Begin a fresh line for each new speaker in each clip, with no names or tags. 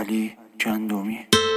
علی گندمی.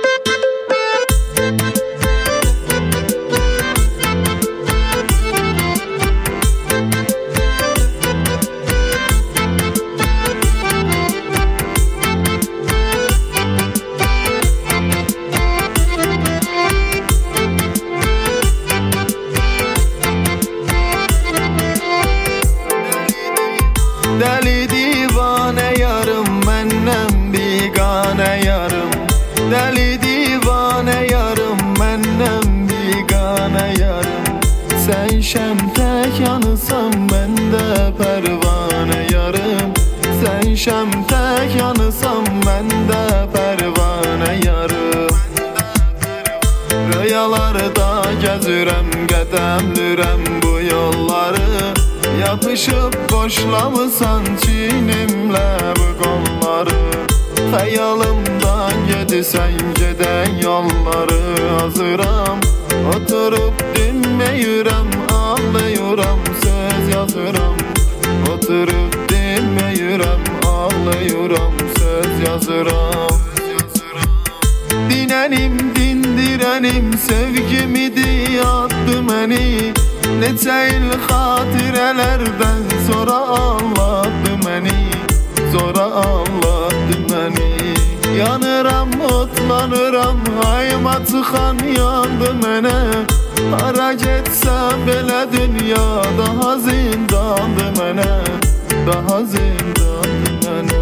Deli divane yarım, mennem bigane yarım. Deli divane yarım, mennem bigane yarım. Sen şemtek yanısan, ben de pervane yarım. Sen şemtek yanısan, ben de pervane yarım. Rüyalarda gezürem, qədəmlürəm bu yolları. Yapışıp boşlamısan çiğnimle bu kolları. Xəyalımdan gedirsən gedən yolları. Hazıram oturup dinməyirəm, ağlayıram, söz yazıram. Oturup dinməyirəm, ağlayıram, söz yazıram. Dinənim, dindirənim, sevgimidi attı məni. Neçə il xatirələrdən sonra ağladı məni, sonra ağladı məni. Yanıram, otlanıram, ayıma çıxan yandı mənə. Hara getsəm belə dünya daha zindandı mənə, daha zindandı mənə.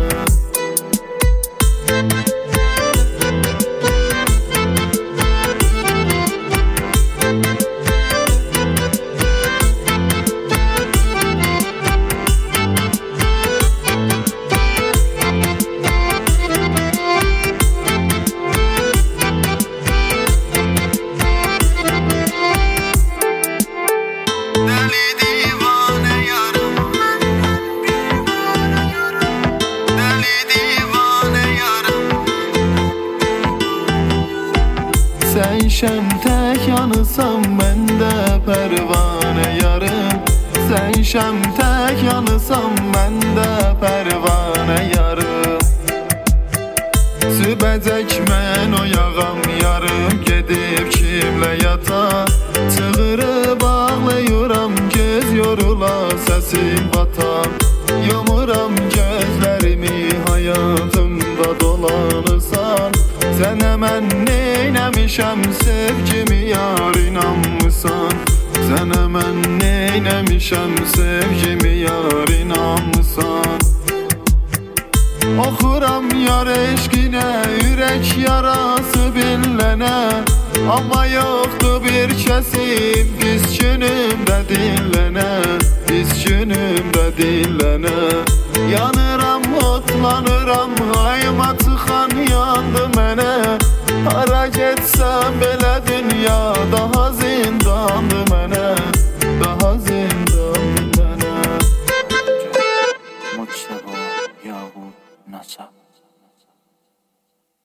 Sen şemtek yanısan, ben de pervane yarım. Sen şemtek yanısan, ben de pervane yarım. Sübəcək mən oyağam yarım, gedib kimlə yata. Çığırıb ağlayıram, göz yorula, səsim batar. Yumuram gözlərimi, hayatımda dolanırsan. Sənə mən neynəmişəm, sevgimi yar inanmısan. Sənə mən neynəmişəm, sevgimi yar inanmısan. Oxuram yar eşqinə, ürək yarası billənə. Amma yoxdur bir kəsim, pis günümdə dinlənə, pis günümdə dinlənə. Yanıram,